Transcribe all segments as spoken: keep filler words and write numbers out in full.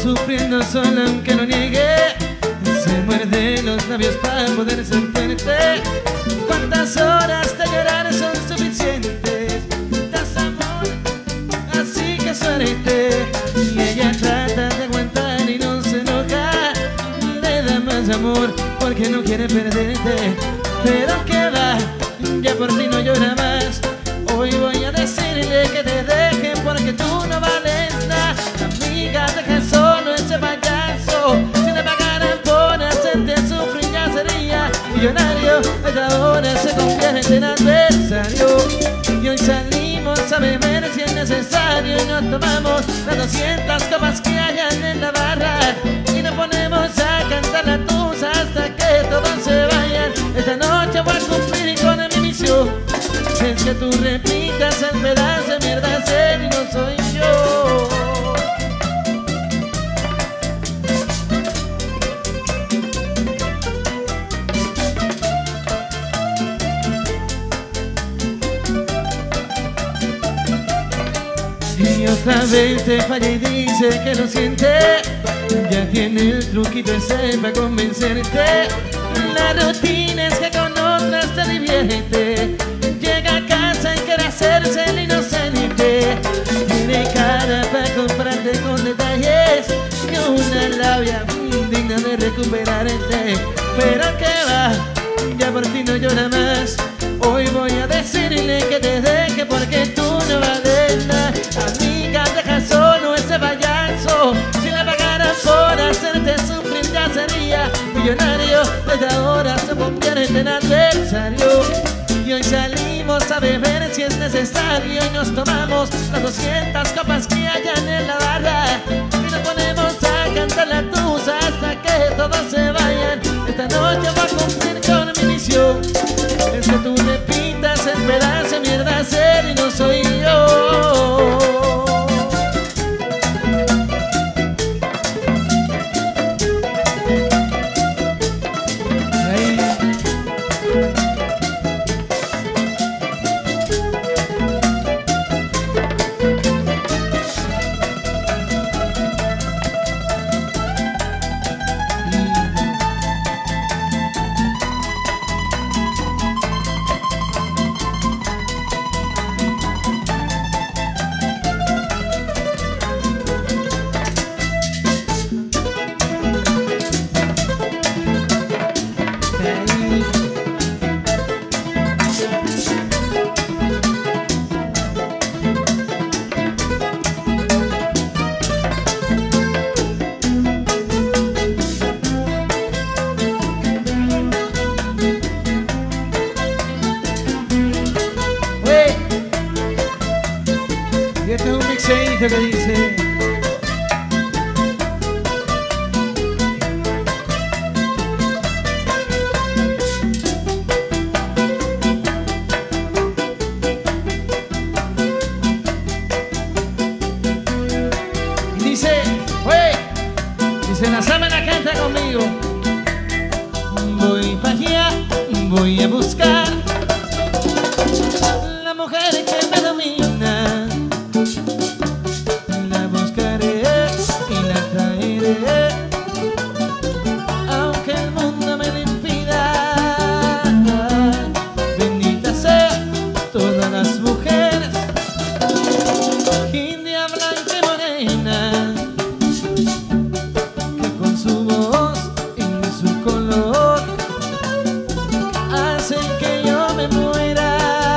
sufriendo sola aunque lo niegue. Se muerde los labios para poder ser fuerte. ¿Cuántas horas de llorar son suficientes? Das amor, así que suerte. Y ella trata de aguantar y no se enoja. Le da más amor porque no quiere perderte. Pero que va, ya por ti no llora más. Hoy voy a decirle que te deje porque tú no vales nada. Amiga, deja solo ese payaso. Si le pagaran por hacerte sufrir ya sería millonario. Esta ahora se convierte en adversario. Y hoy salimos a beber si es necesario. Y nos tomamos las doscientas copas que hayan en la barra. Y nos ponemos a cantar la tusa hasta que todos se vayan. Esta noche voy a cumplir con mi misión. Es que tú repitas el pedazo de mierda ser y no soy yo. Y otra vez te falla y dice que lo siente. Ya tiene el truquito ese para convencerte. La rutina es que con otras te divierte. Llega a casa y quiere hacerse el inocente. Tiene cara para comprarte con detalles y una labia digna de recuperarte. Pero que va, ya por ti no llora más. Hoy voy a decirle que te deje porque tú no vales nada. Amiga, deja solo ese payaso. Si le pagaran por hacerte sufrir ya sería millonario. Desde ahora se convierte en adversario. Y hoy salimos a beber si es necesario. Y nos tomamos las doscientas copas que hayan en la barra. Y nos ponemos a cantar la tusa hasta que todos se vayan. Esta noche voy a cumplir con mi misión. Es que tú repitas el pedazo de mierda ser y no soy yo. Este es un mixeito que dice: y dice, wey, dice la sábana canta conmigo. Voy pa' allá, voy a buscar la mujer que me domina. La buscaré y la traeré, aunque el mundo me lo impida. Bendita sea todas las mujeres, india, blanca y morena, que con su voz y su color hacen que yo me muera.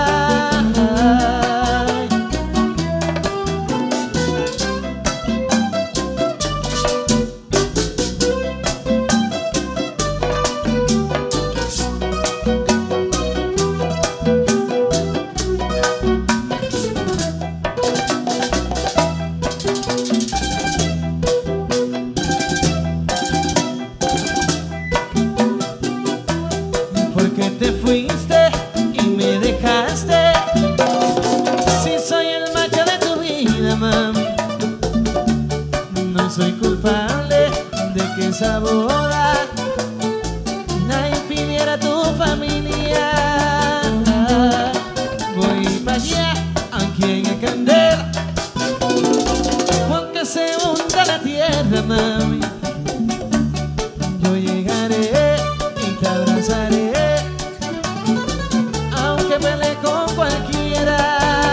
Porque te fuiste y me dejaste. Si soy el macho de tu vida, mam, no soy culpable de que esa boda la impidiera tu familia. Voy pa' allá, aunque haya candela, aunque se hunda a la tierra, mami. Yo llegaré y te abrazaré, aunque pelee con cualquiera.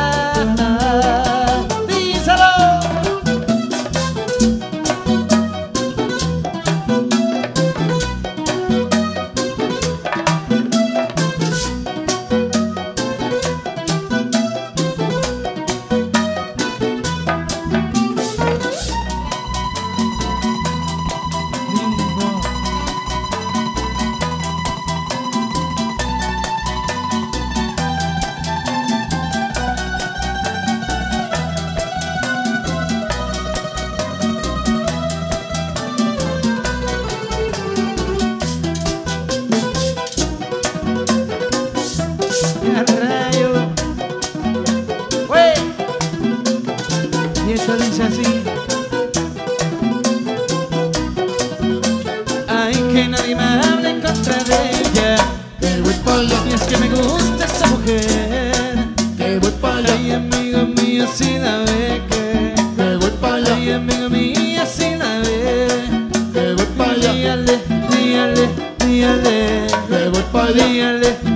Y esto dice así: ay, que nadie me hable en contra de ella, que voy pa' allá, y es que me gusta esta mujer. que voy pa' allá, Ay, amigo mío, si la ve que, que voy pa' allá, ay, amigo mío, si la ve, que voy pa' allá, dígale, dígale, dígale, que voy pa' allá. dígale.